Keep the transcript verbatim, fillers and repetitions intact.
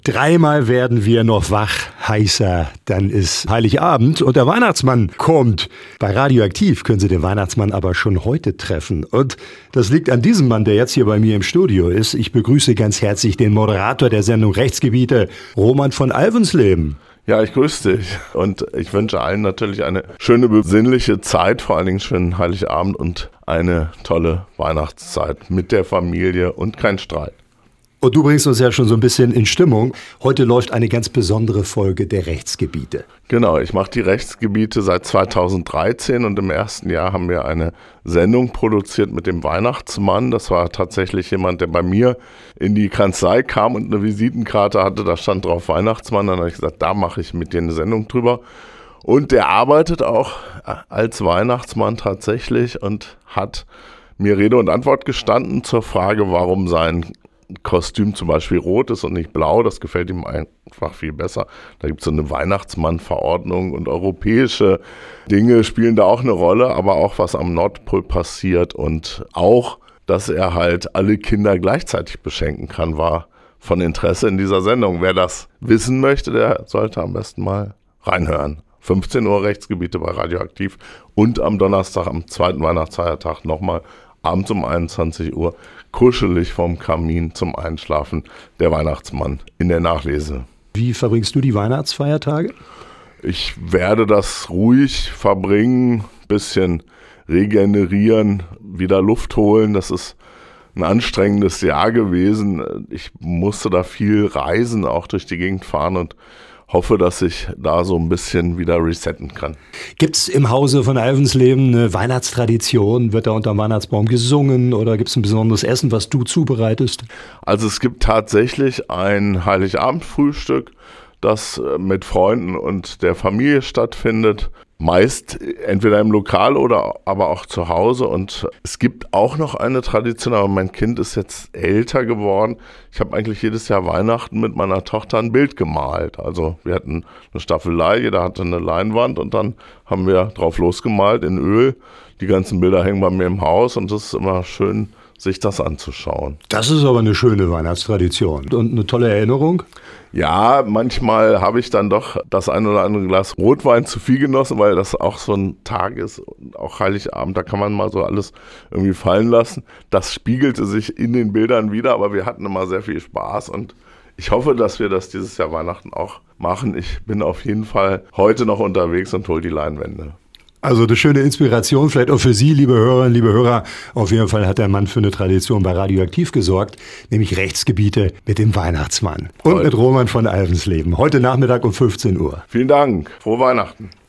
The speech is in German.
Dreimal werden wir noch wach, heißer, dann ist Heiligabend und der Weihnachtsmann kommt. Bei Radioaktiv können Sie den Weihnachtsmann aber schon heute treffen. Und das liegt an diesem Mann, der jetzt hier bei mir im Studio ist. Ich begrüße ganz herzlich den Moderator der Sendung Rechtsgebiete, Roman von Alvensleben. Ja, ich grüße dich und ich wünsche allen natürlich eine schöne, besinnliche Zeit, vor allen Dingen schönen Heiligabend und eine tolle Weihnachtszeit mit der Familie und kein Streit. Und du bringst uns ja schon so ein bisschen in Stimmung. Heute läuft eine ganz besondere Folge der Rechtsgebiete. Genau, ich mache die Rechtsgebiete seit zweitausenddreizehn und im ersten Jahr haben wir eine Sendung produziert mit dem Weihnachtsmann. Das war tatsächlich jemand, der bei mir in die Kanzlei kam und eine Visitenkarte hatte, da stand drauf Weihnachtsmann. Dann habe ich gesagt, da mache ich mit dir eine Sendung drüber. Und der arbeitet auch als Weihnachtsmann tatsächlich und hat mir Rede und Antwort gestanden zur Frage, warum sein Kostüm zum Beispiel rot ist und nicht blau, das gefällt ihm einfach viel besser. Da gibt es so eine Weihnachtsmann-Verordnung und europäische Dinge spielen da auch eine Rolle, aber auch was am Nordpol passiert und auch, dass er halt alle Kinder gleichzeitig beschenken kann, war von Interesse in dieser Sendung. Wer das wissen möchte, der sollte am besten mal reinhören. fünfzehn Uhr Rechtsgebiete bei Radioaktiv und am Donnerstag, am zweiten Weihnachtsfeiertag nochmal abends um einundzwanzig Uhr kuschelig vom Kamin zum Einschlafen, der Weihnachtsmann in der Nachlese. Wie verbringst du die Weihnachtsfeiertage? Ich werde das ruhig verbringen, bisschen regenerieren, wieder Luft holen. Das ist ein anstrengendes Jahr gewesen. Ich musste da viel reisen, auch durch die Gegend fahren und hoffe, dass ich da so ein bisschen wieder resetten kann. Gibt es im Hause von Alvensleben eine Weihnachtstradition? Wird da unterm Weihnachtsbaum gesungen oder gibt es ein besonderes Essen, was du zubereitest? Also es gibt tatsächlich ein Heiligabendfrühstück, das mit Freunden und der Familie stattfindet. Meist entweder im Lokal oder aber auch zu Hause. Und es gibt auch noch eine Tradition, aber mein Kind ist jetzt älter geworden. Ich habe eigentlich jedes Jahr Weihnachten mit meiner Tochter ein Bild gemalt. Also wir hatten eine Staffelei, jeder hatte eine Leinwand und dann haben wir drauf losgemalt in Öl. Die ganzen Bilder hängen bei mir im Haus und es ist immer schön, sich das anzuschauen. Das ist aber eine schöne Weihnachtstradition und eine tolle Erinnerung. Ja, manchmal habe ich dann doch das ein oder andere Glas Rotwein zu viel genossen, weil das auch so ein Tag ist, und auch Heiligabend, da kann man mal so alles irgendwie fallen lassen. Das spiegelte sich in den Bildern wieder, aber wir hatten immer sehr viel Spaß und ich hoffe, dass wir das dieses Jahr Weihnachten auch machen. Ich bin auf jeden Fall heute noch unterwegs und hole die Leinwände. Also eine schöne Inspiration, vielleicht auch für Sie, liebe Hörerinnen, liebe Hörer. Auf jeden Fall hat der Mann für eine Tradition bei Radioaktiv gesorgt, nämlich Rechtsgebiete mit dem Weihnachtsmann. Und Toll. Mit Roman von Alvensleben. Heute Nachmittag um fünfzehn Uhr. Vielen Dank. Frohe Weihnachten.